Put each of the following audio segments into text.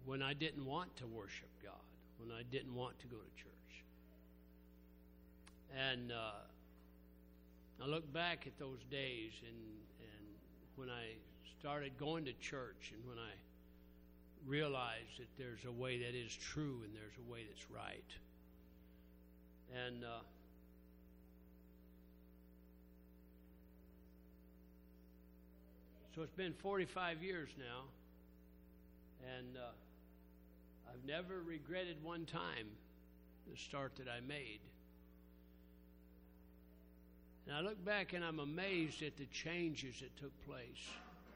when I didn't want to worship God, when I didn't want to go to church. And I look back at those days and when I started going to church and when I realized that there's a way that is true and there's a way that's right. And so it's been 45 years now, and I've never regretted one time the start that I made. And I look back and I'm amazed at the changes that took place.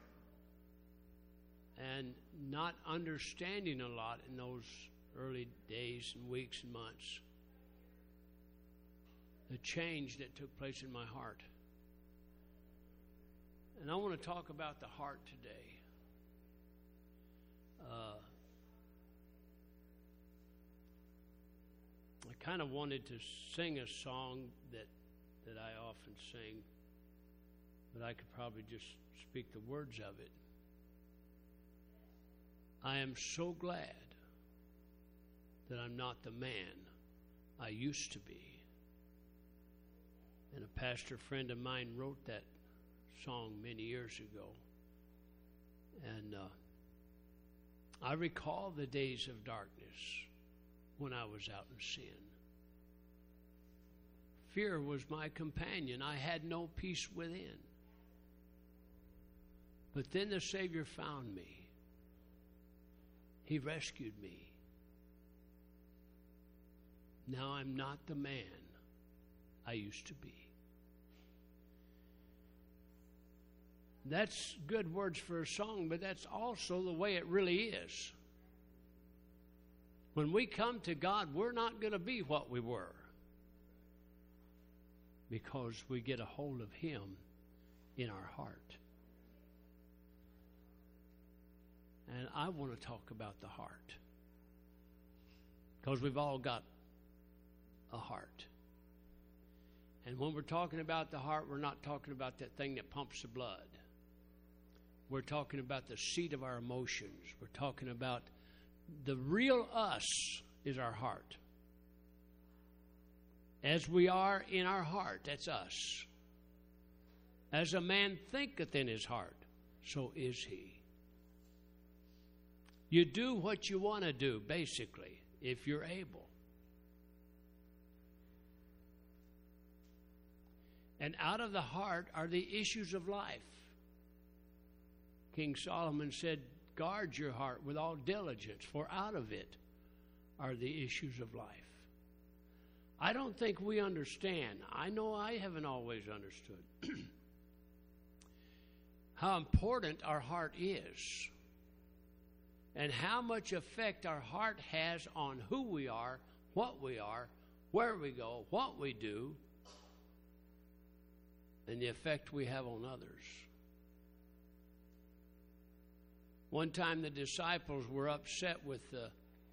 And not understanding a lot in those early days and weeks and months. The change that took place in my heart. And I want to talk about the heart today. I kind of wanted to sing a song that I often sing, but I could probably just speak the words of it. I am so glad that I'm not the man I used to be. And a pastor friend of mine wrote that song many years ago. And I recall the days of darkness when I was out in sin. Fear was my companion. I had no peace within. But then the Savior found me. He rescued me. Now I'm not the man I used to be. That's good words for a song, but that's also the way it really is. When we come to God, we're not going to be what we were, because we get a hold of Him in our heart. And I want to talk about the heart, because we've all got a heart. And when we're talking about the heart, we're not talking about that thing that pumps the blood. We're talking about the seat of our emotions. We're talking about the real us is our heart. As we are in our heart, that's us. As a man thinketh in his heart, so is he. You do what you want to do, basically, if you're able. And out of the heart are the issues of life. King Solomon said, guard your heart with all diligence, for out of it are the issues of life. I don't think we understand. I know I haven't always understood how important our heart is and how much effect our heart has on who we are, where we go, what we do, and the effect we have on others. One time the disciples were upset with the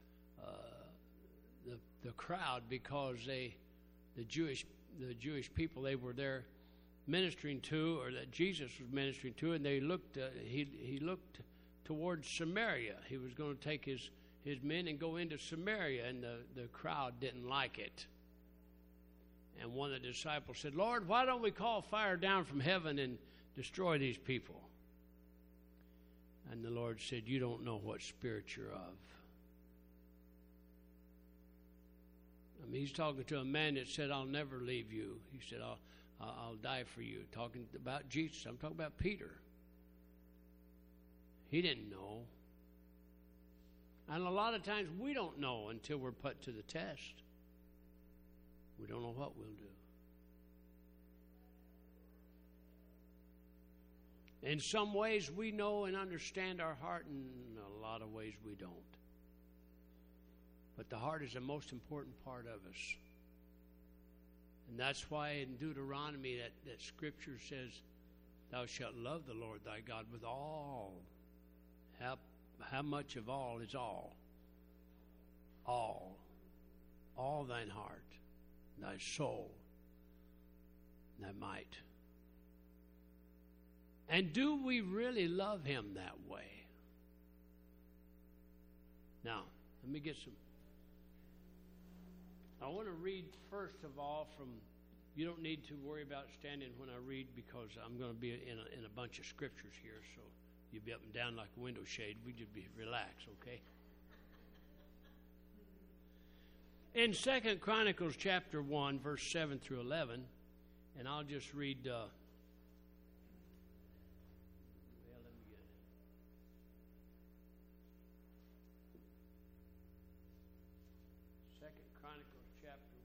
crowd because the Jewish people they were there ministering to, or that Jesus was ministering to, and they looked he looked towards Samaria. He was going to take his men and go into Samaria, and the crowd didn't like it. And one of the disciples said, Lord, why don't we call fire down from heaven and destroy these people? And the Lord said, you don't know what spirit you're of. I mean, he's talking to a man that said, I'll never leave you. He said, I'll die for you. Talking about Jesus. I'm talking about Peter. He didn't know. And a lot of times we don't know until we're put to the test. We don't know what we'll do. In some ways we know and understand our heart, and in a lot of ways we don't. But the heart is the most important part of us. And that's why in Deuteronomy that scripture says, thou shalt love the Lord thy God with all. How much of all is all? All. All thine heart, thy soul, thy might. And do we really love him that way? Now, let me get some. I want to read first of all from. You don't need to worry about standing when I read because I'm going to be in a bunch of scriptures here, so you'll be up and down like a window shade. We just be relaxed, okay? In 2 Chronicles chapter 1, verse 7 through 11, and I'll just read. Let me get it. Second Chronicles chapter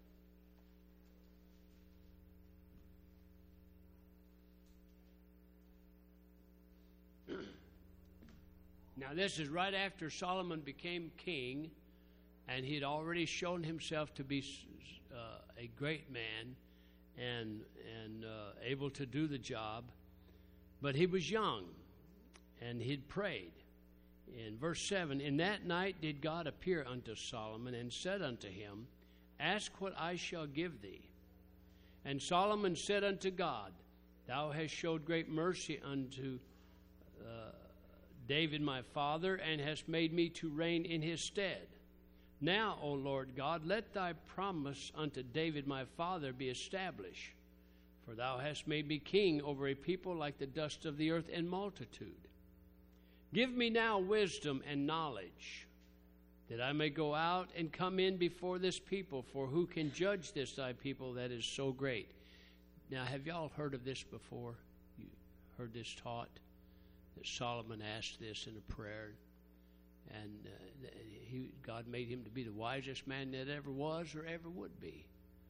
1. Now, this is right after Solomon became king, and he had already shown himself to be a great man and able to do the job. But he was young, and he'd prayed. In verse 7, in that night did God appear unto Solomon and said unto him, ask what I shall give thee. And Solomon said unto God, thou hast showed great mercy unto David my father, and hast made me to reign in his stead. Now, O Lord God, let thy promise unto David my father be established. For thou hast made me king over a people like the dust of the earth in multitude. Give me now wisdom and knowledge, that I may go out and come in before this people. For who can judge this thy people that is so great? Now, have y'all heard of this before? You heard this taught? That Solomon asked this in a prayer. And God made him to be the wisest man that ever was or ever would be.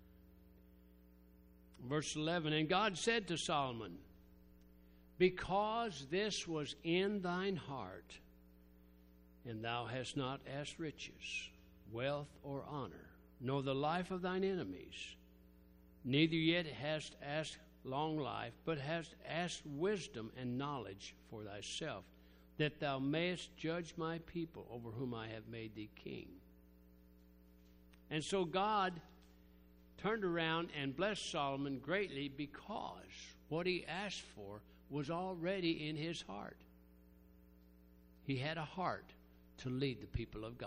Verse 11, and God said to Solomon, because this was in thine heart, and thou hast not asked riches, wealth, or honor, nor the life of thine enemies, neither yet hast asked long life, but hast asked wisdom and knowledge for thyself, that thou mayest judge my people over whom I have made thee king. And so God turned around and blessed Solomon greatly because what he asked for was already in his heart. He had a heart to lead the people of God.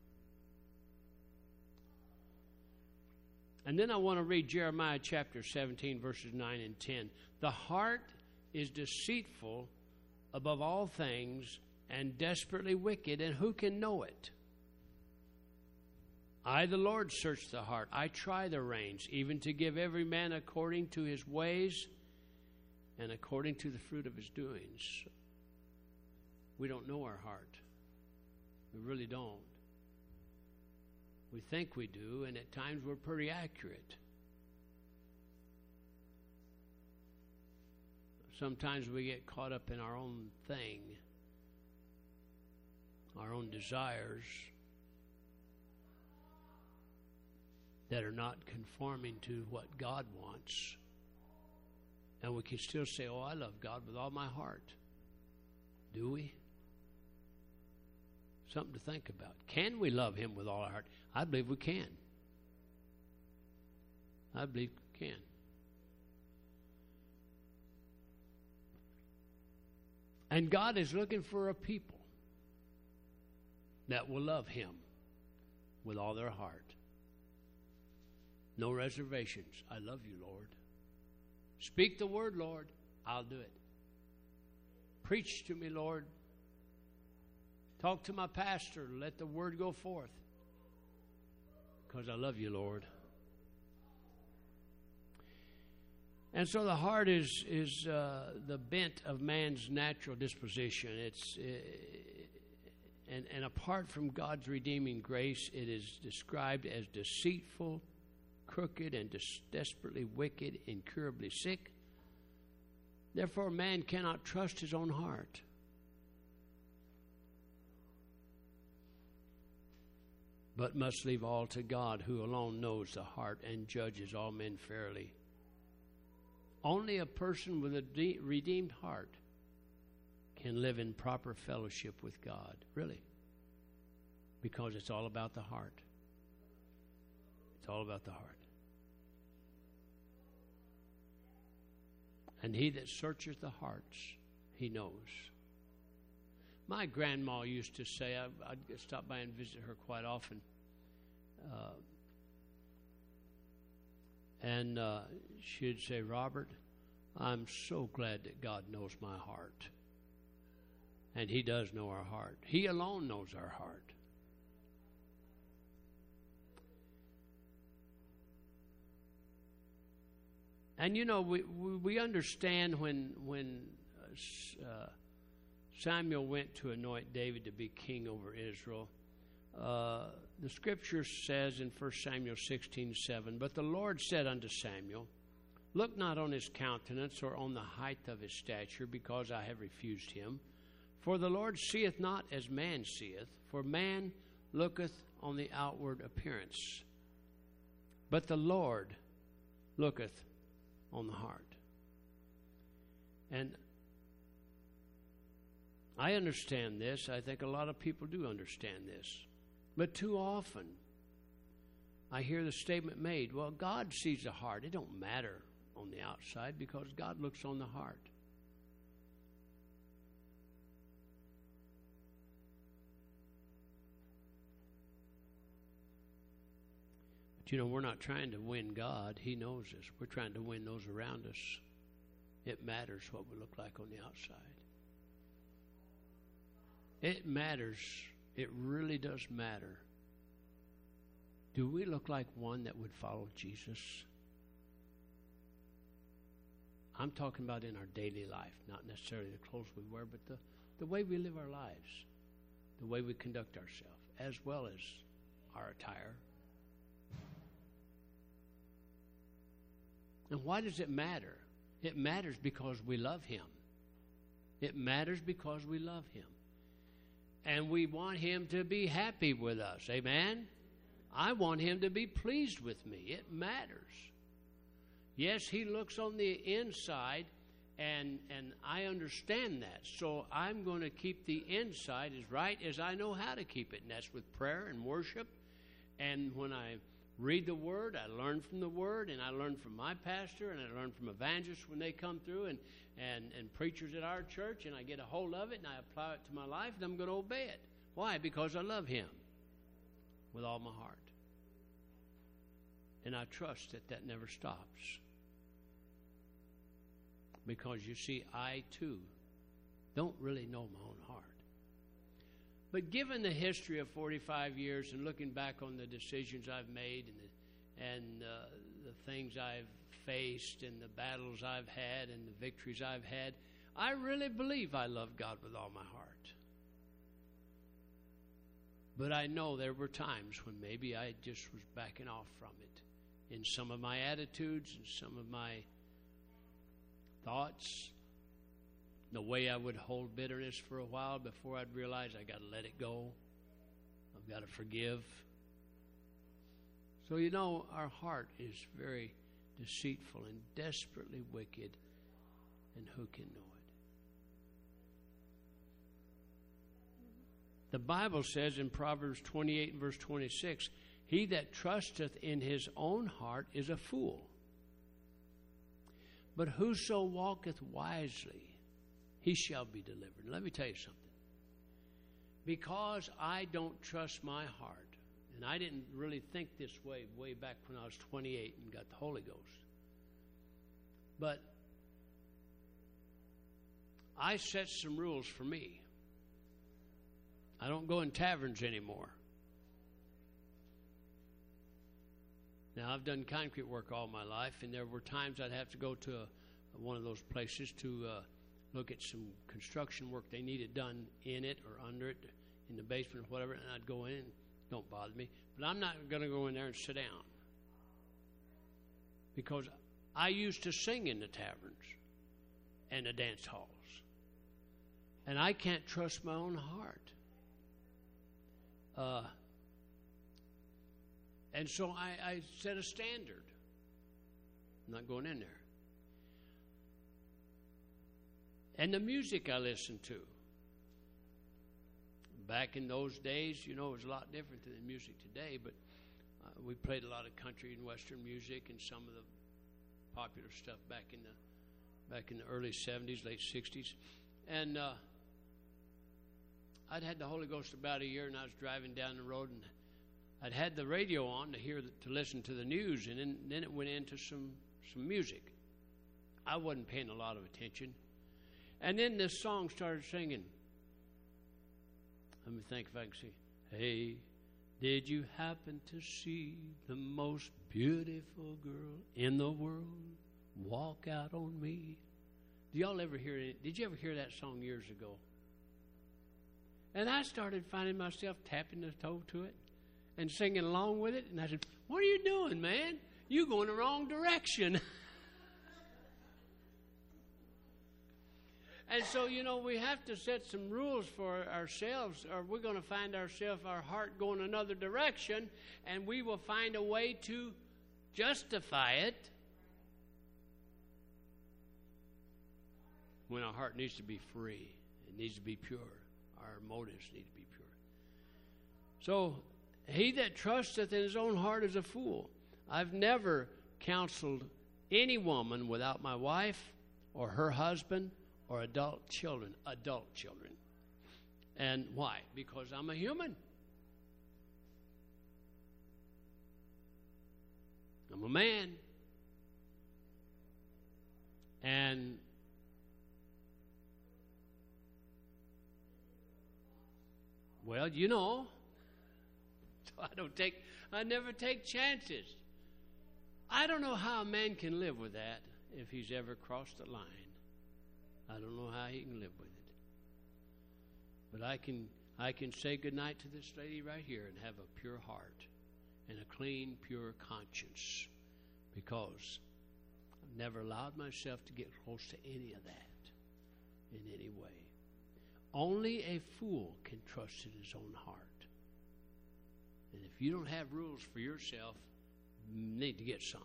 And then I want to read Jeremiah chapter 17, verses 9 and 10. The heart is deceitful above all things and desperately wicked, and who can know it? I, the Lord, search the heart. I try the reins, even to give every man according to his ways and according to the fruit of his doings. We don't know our heart. We really don't. We think we do, and at times we're pretty accurate. Sometimes we get caught up in our own thing, our own desires that are not conforming to what God wants. And we can still say, oh, I love God with all my heart. Do we? Something to think about. Can we love him with all our heart? I believe we can. I believe we can. And God is looking for a people that will love him with all their heart. No reservations. I love you, Lord. Speak the word, Lord. I'll do it. Preach to me, Lord. Talk to my pastor. Let the word go forth. Because I love you, Lord. And so the heart is the bent of man's natural disposition. And apart from God's redeeming grace, it is described as deceitful, crooked, and desperately wicked, incurably sick. Therefore, man cannot trust his own heart. But must leave all to God, who alone knows the heart and judges all men fairly. Only a person with a redeemed heart can live in proper fellowship with God, really. Because it's all about the heart. It's all about the heart. And he that searcheth the hearts, he knows. My grandma used to say, I'd stop by and visit her quite often. And she'd say, Robert, I'm so glad that God knows my heart. And He does know our heart. He alone knows our heart. And you know, we understand when Samuel went to anoint David to be king over Israel. The scripture says in 1 Samuel 16:7, but the Lord said unto Samuel, look not on his countenance or on the height of his stature, because I have refused him. For the Lord seeth not as man seeth, for man looketh on the outward appearance, but the Lord looketh on the heart. And I understand this. I think a lot of people do understand this. But too often, I hear the statement made, well, God sees the heart. It don't matter on the outside because God looks on the heart. But you know, we're not trying to win God. He knows us. We're trying to win those around us. It matters what we look like on the outside. It matters. It really does matter. Do we look like one that would follow Jesus? I'm talking about in our daily life, not necessarily the clothes we wear, but the way we live our lives, the way we conduct ourselves, as well as our attire. And why does it matter? It matters because we love Him. It matters because we love Him. And we want Him to be happy with us. Amen? I want Him to be pleased with me. It matters. Yes, He looks on the inside, and I understand that. So I'm going to keep the inside as right as I know how to keep it. And that's with prayer and worship. And when I read the Word, I learn from the Word, and I learn from my pastor, and I learn from evangelists when they come through, and preachers at our church, and I get a hold of it, and I apply it to my life, and I'm going to obey it. Why? Because I love Him with all my heart. And I trust that that never stops. Because, you see, I, too, don't really know my own heart. But given the history of 45 years and looking back on the decisions I've made and the things I've faced and the battles I've had and the victories I've had, I really believe I love God with all my heart. But I know there were times when maybe I just was backing off from it in some of my attitudes and some of my thoughts, the way I would hold bitterness for a while before I'd realize I got to let it go. I've got to forgive. So, you know, our heart is very deceitful and desperately wicked, and who can know it? The Bible says in Proverbs 28 and verse 26, he that trusteth in his own heart is a fool. But whoso walketh wisely, he shall be delivered. Let me tell you something. Because I don't trust my heart, and I didn't really think this way back when I was 28 and got the Holy Ghost. But I set some rules for me. I don't go in taverns anymore. Now, I've done concrete work all my life, and there were times I'd have to go to one of those places to look at some construction work they needed done in it or under it, in the basement or whatever, and I'd go in. Don't bother me. But I'm not going to go in there and sit down. Because I used to sing in the taverns and the dance halls. And I can't trust my own heart. And so I set a standard. I'm not going in there. And the music I listened to. Back in those days, you know, it was a lot different than the music today, but we played a lot of country and western music and some of the popular stuff back in the early 70s, late 60s. And I'd had the Holy Ghost about a year, and I was driving down the road, and I'd had the radio on to listen to the news, and then it went into some music. I wasn't paying a lot of attention. And then this song started singing. Let me think if I can see. Hey, did you happen to see the most beautiful girl in the world walk out on me? Do y'all ever hear it? Did you ever hear that song years ago? And I started finding myself tapping the toe to it and singing along with it. And I said, what are you doing, man? You're going the wrong direction. And so, we have to set some rules for ourselves, or we're going to find ourselves, our heart going another direction, and we will find a way to justify it when our heart needs to be free. It needs to be pure. Our motives need to be pure. So, he that trusteth in his own heart is a fool. I've never counseled any woman without my wife or her husband or adult children. And why? Because I'm a human. I'm a man. And well, I never take chances. I don't know how a man can live with that if he's ever crossed the line. I don't know how he can live with it. But I can say goodnight to this lady right here and have a pure heart and a clean, pure conscience, because I've never allowed myself to get close to any of that in any way. Only a fool can trust in his own heart. And if you don't have rules for yourself, you need to get some.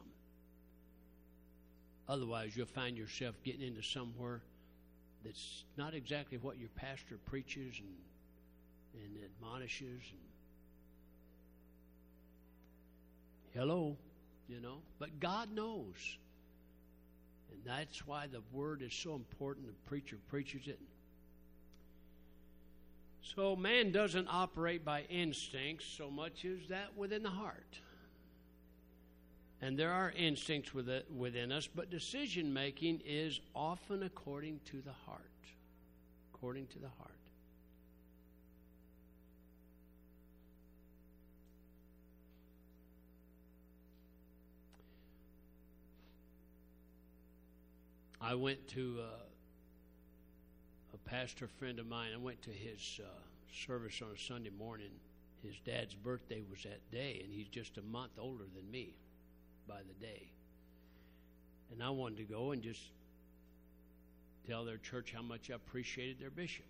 Otherwise, you'll find yourself getting into somewhere that's not exactly what your pastor preaches and admonishes. Hello, But God knows. And that's why the word is so important. The preacher preaches it. So man doesn't operate by instincts so much as that within the heart. And there are instincts within us, but decision making is often according to the heart. According to the heart. I went to a pastor friend of mine. I went to his service on a Sunday morning. His dad's birthday was that day, and he's just a month older than me by the day. And I wanted to go and just tell their church how much I appreciated their bishop.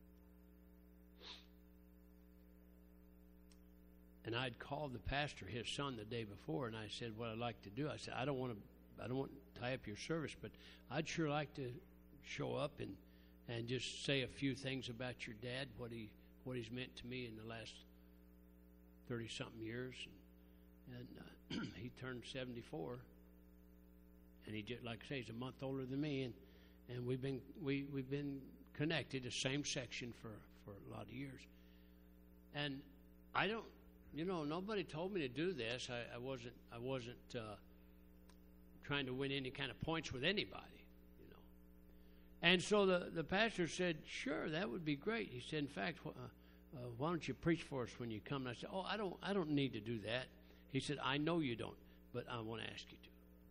And I'd called the pastor, his son, the day before, and I said, what I'd like to do. I said, I don't want to tie up your service, but I'd sure like to show up and just say a few things about your dad, what he's meant to me in the last 30-something years. And he turned 74, and he just, like I say, he's a month older than me, and we've been connected, the same section for a lot of years. And I don't, nobody told me to do this. I wasn't trying to win any kind of points with anybody, And so the pastor said, "Sure, that would be great." He said, "In fact, why don't you preach for us when you come?" And I said, "Oh, I don't need to do that." He said, "I know you don't, but I want to ask you to."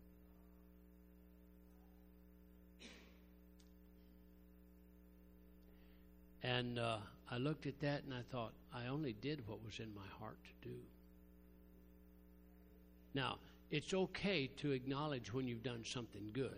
And I looked at that and I thought, I only did what was in my heart to do. Now, it's okay to acknowledge when you've done something good.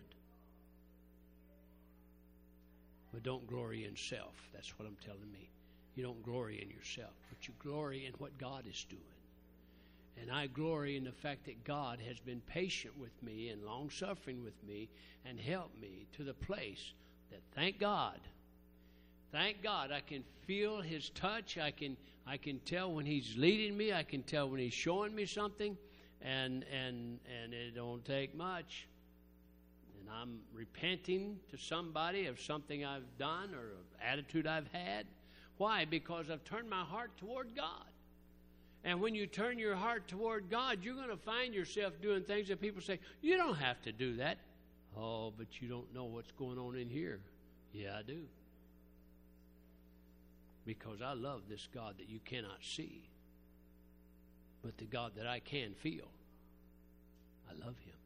But don't glory in self. That's what I'm telling me. You don't glory in yourself, but you glory in what God is doing. And I glory in the fact that God has been patient with me and long-suffering with me and helped me to the place that, thank God, I can feel His touch. I can tell when He's leading me. I can tell when He's showing me something, and it don't take much. And I'm repenting to somebody of something I've done or of attitude I've had, Why? Because I've turned my heart toward God. And when you turn your heart toward God, you're going to find yourself doing things that people say, you don't have to do that. Oh, but you don't know what's going on in here. Yeah, I do. Because I love this God that you cannot see, but the God that I can feel. I love him.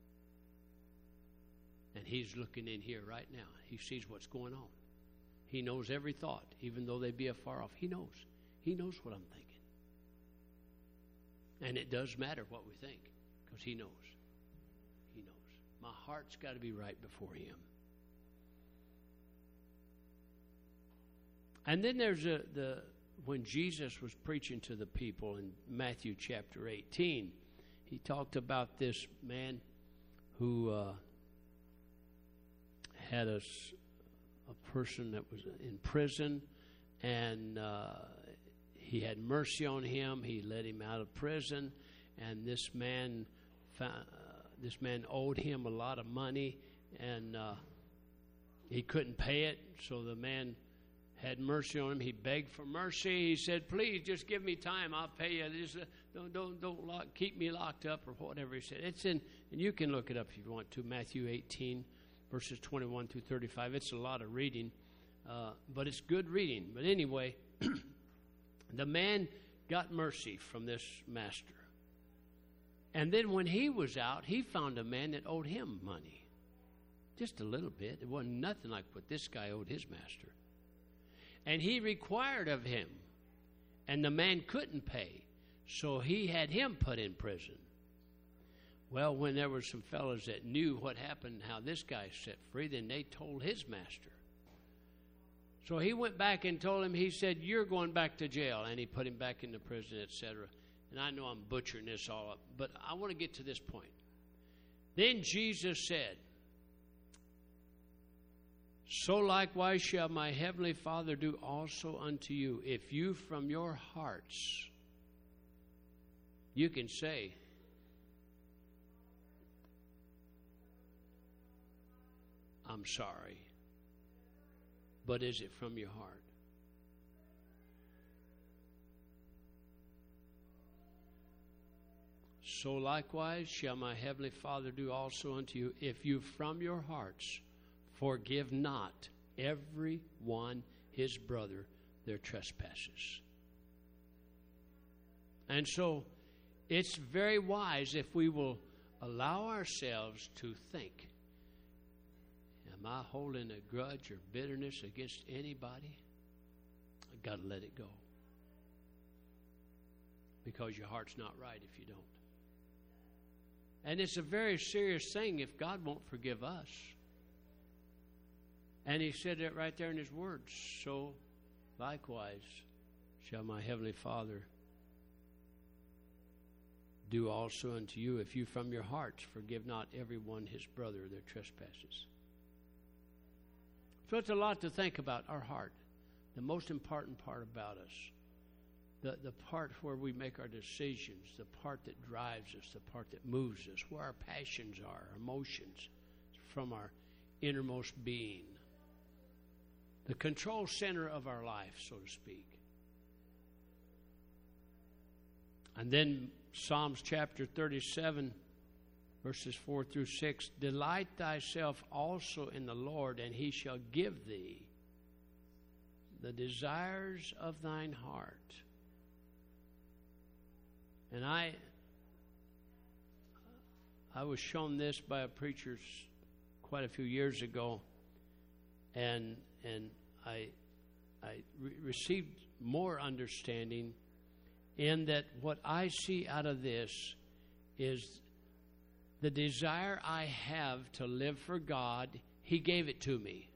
And he's looking in here right now. He sees what's going on. He knows every thought, even though they be afar off. He knows. He knows what I'm thinking. And it does matter what we think, because he knows. He knows. My heart's got to be right before him. And then there's when Jesus was preaching to the people in Matthew chapter 18, he talked about this man who had a person that was in prison, and he had mercy on him. He let him out of prison, and this man owed him a lot of money, and he couldn't pay it. So the man had mercy on him. He begged for mercy. He said, "Please, just give me time. I'll pay you. Just, don't keep me locked up," or whatever he said. It's in, and you can look it up if you want to. Matthew 18, verses 21 through 35. It's a lot of reading, but it's good reading. But anyway, the man got mercy from this master. And then when he was out, he found a man that owed him money. Just a little bit. It wasn't nothing like what this guy owed his master. And he required of him. And the man couldn't pay. So he had him put in prison. Well, when there were some fellows that knew what happened, how this guy set free, then they told his master. So he went back and told him, he said, "You're going back to jail." And he put him back into prison, etc. And I know I'm butchering this all up, but I want to get to this point. Then Jesus said, "So likewise shall my heavenly Father do also unto you, if you from your hearts," you can say, "I'm sorry." But is it from your heart? "So likewise shall my heavenly Father do also unto you, if you from your hearts forgive not every one his brother their trespasses." And so it's very wise if we will allow ourselves to think, am I holding a grudge or bitterness against anybody? I've got to let it go. Because your heart's not right if you don't. And it's a very serious thing if God won't forgive us. And he said that right there in his words. "So likewise shall my heavenly Father do also unto you, if you from your hearts forgive not every one his brother their trespasses." So it's a lot to think about, our heart. The most important part about us. The part where we make our decisions, the part that drives us, the part that moves us, where our passions are, our emotions, from our innermost being. The control center of our life, so to speak. And then Psalms chapter 37, verses 4 through 6, "Delight thyself also in the Lord, and he shall give thee the desires of thine heart." And I was shown this by a preacher quite a few years ago, and I received more understanding in that what I see out of this is the desire I have to live for God, he gave it to me.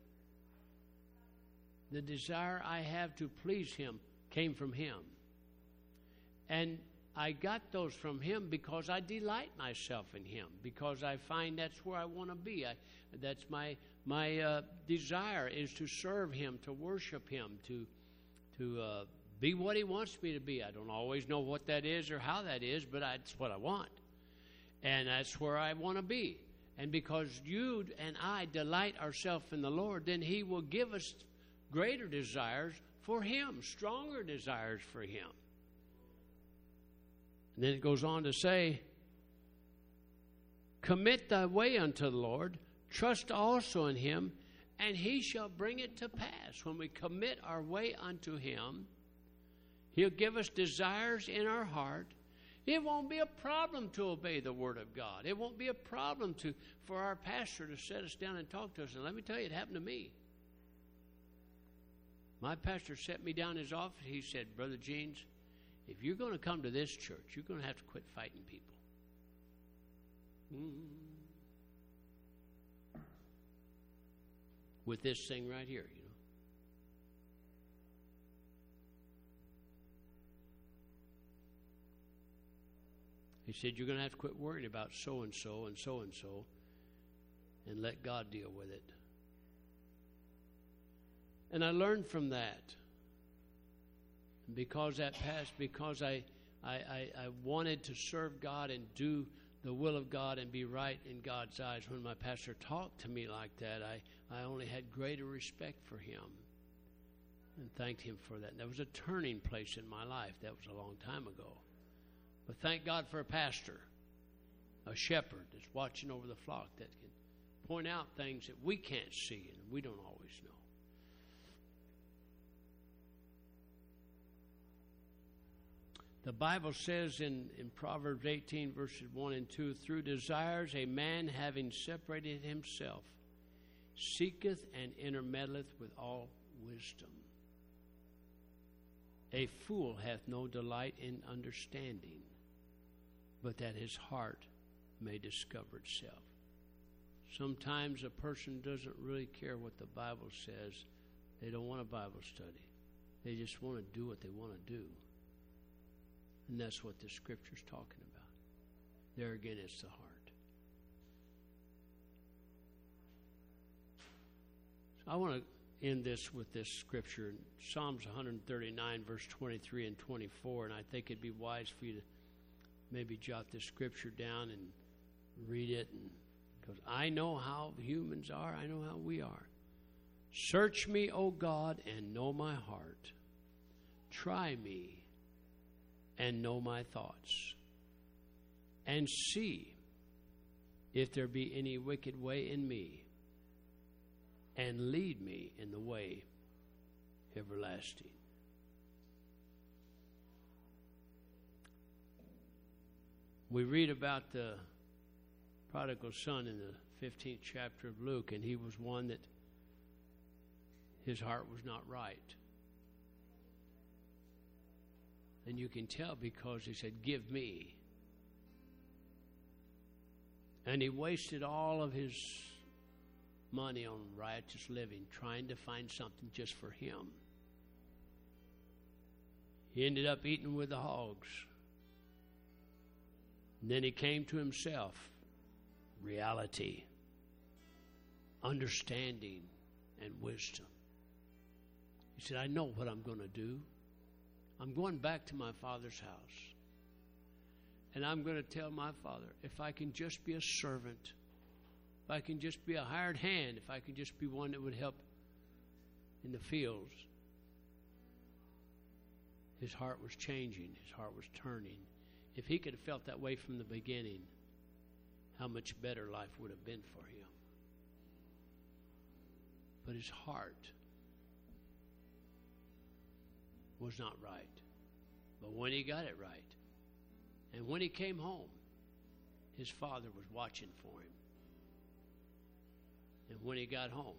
The desire I have to please him came from him. And I got those from him because I delight myself in him, because I find that's where I want to be. That's my desire is to serve him, to worship him, to be what he wants me to be. I don't always know what that is or how that is, but that's what I want. And that's where I want to be. And because you and I delight ourselves in the Lord, then he will give us greater desires for Him, stronger desires for Him. And then it goes on to say, commit thy way unto the Lord, trust also in Him, and He shall bring it to pass. When we commit our way unto Him, He'll give us desires in our heart. It won't be a problem to obey the Word of God. It won't be a problem for our pastor to sit us down and talk to us. And let me tell you, it happened to me. My pastor set me down in his office. He said, Brother Jeans, if you're going to come to this church, you're going to have to quit fighting people. With this thing right here, you know. He said, you're going to have to quit worrying about so-and-so and so-and-so and let God deal with it. And I learned from that. Because that passed, because I wanted to serve God and do the will of God and be right in God's eyes. When my pastor talked to me like that, I only had greater respect for him and thanked him for that. And that was a turning place in my life. That was a long time ago. But thank God for a pastor, a shepherd that's watching over the flock that can point out things that we can't see and we don't always know. The Bible says in Proverbs 18, verses 1 and 2, through desires a man having separated himself seeketh and intermeddleth with all wisdom. A fool hath no delight in understanding, but that his heart may discover itself. Sometimes a person doesn't really care what the Bible says. They don't want a Bible study. They just want to do what they want to do. And that's what the Scripture's talking about. There again, it's the heart. So I want to end this with this Scripture, Psalms 139, verse 23 and 24, and I think it'd be wise for you to maybe jot this Scripture down and read it, because I know how humans are. I know how we are. Search me, O God, and know my heart. Try me and know my thoughts, and see if there be any wicked way in me, and lead me in the way everlasting. We read about the prodigal son in the 15th chapter of Luke, and he was one that his heart was not right. And you can tell because he said, give me. And he wasted all of his money on riotous living, trying to find something just for him. He ended up eating with the hogs. And then he came to himself. Reality, understanding, and wisdom. He said, I know what I'm going to do. I'm going back to my father's house. And I'm going to tell my father, if I can just be a servant, if I can just be a hired hand, if I can just be one that would help in the fields. His heart was changing. His heart was turning. If he could have felt that way from the beginning, how much better life would have been for him. But his heart was not right. But when he got it right, and when he came home, his father was watching for him. And when he got home,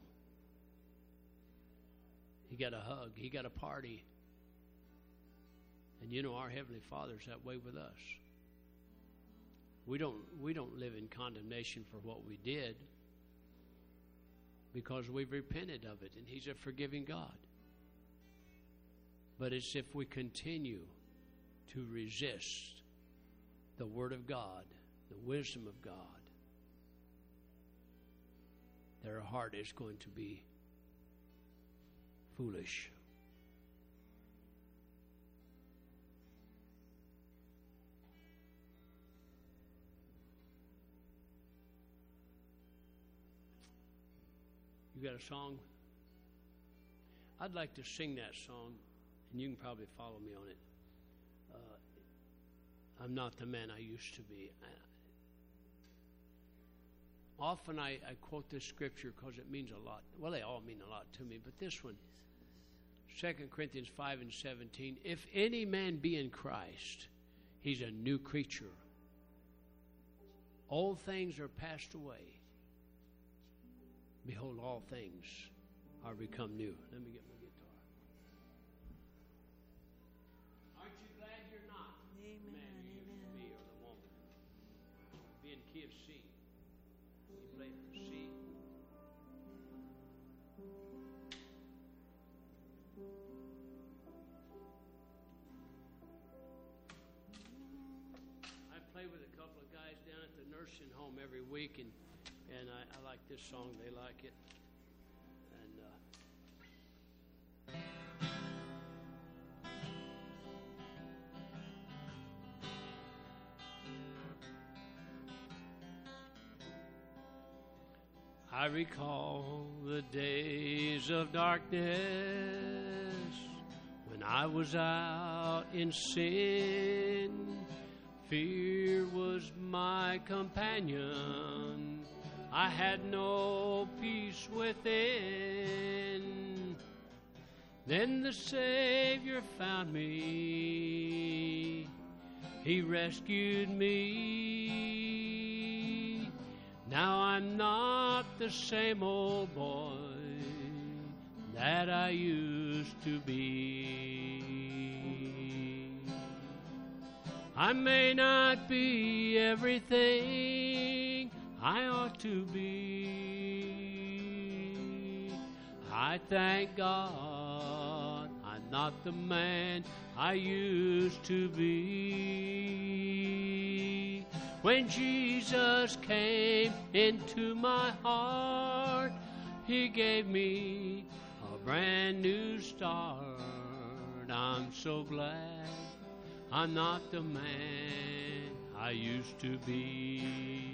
he got a hug, he got a party. And you know, our Heavenly Father's that way with us. We don't live in condemnation for what we did, because we've repented of it, and He's a forgiving God. But it's if we continue to resist the Word of God, the wisdom of God, that our heart is going to be foolish. You got a song? I'd like to sing that song, and you can probably follow me on it. I'm not the man I used to be. Often I quote this scripture because it means a lot. Well, they all mean a lot to me, but this one, 2 Corinthians 5:17, if any man be in Christ, he's a new creature. Old things are passed away. Behold, all things are become new. Let me get my guitar. Aren't you glad you're not the man you used to be or the woman? Be in key of C. You play C. I play with a couple of guys down at the nursing home every week, and I like this song. They like it. I recall the days of darkness when I was out in sin. Fear was my companion. I had no peace within. Then the Savior found me. He rescued me. Now I'm not the same old boy that I used to be. I may not be everything I ought to be. I thank God I'm not the man I used to be. When Jesus came into my heart, He gave me a brand new start. I'm so glad I'm not the man I used to be.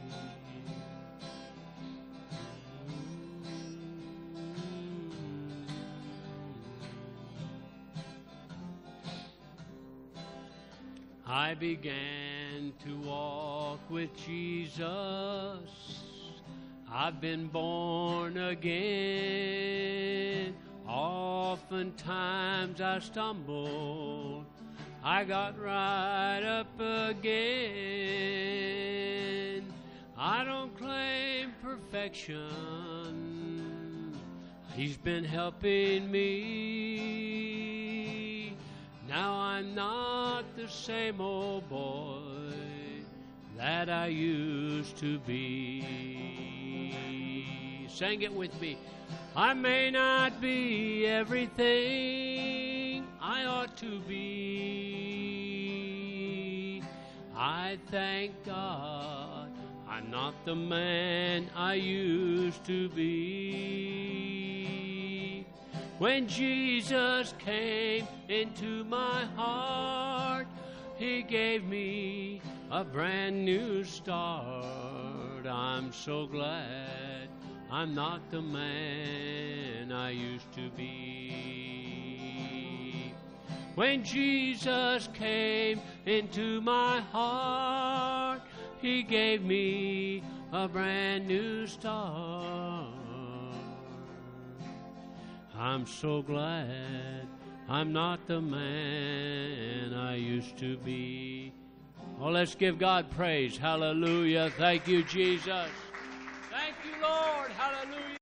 I began to walk with Jesus. I've been born again. Oftentimes I stumbled. I got right up again. I don't claim perfection. He's been helping me. Now I'm not the same old boy that I used to be. Sing it with me. I may not be everything I ought to be. I thank God I'm not the man I used to be. When Jesus came into my heart, He gave me a brand new start. I'm so glad I'm not the man I used to be. When Jesus came into my heart, He gave me a brand new start. I'm so glad I'm not the man I used to be. Oh, let's give God praise. Hallelujah. Thank you, Jesus. Thank you, Lord. Hallelujah.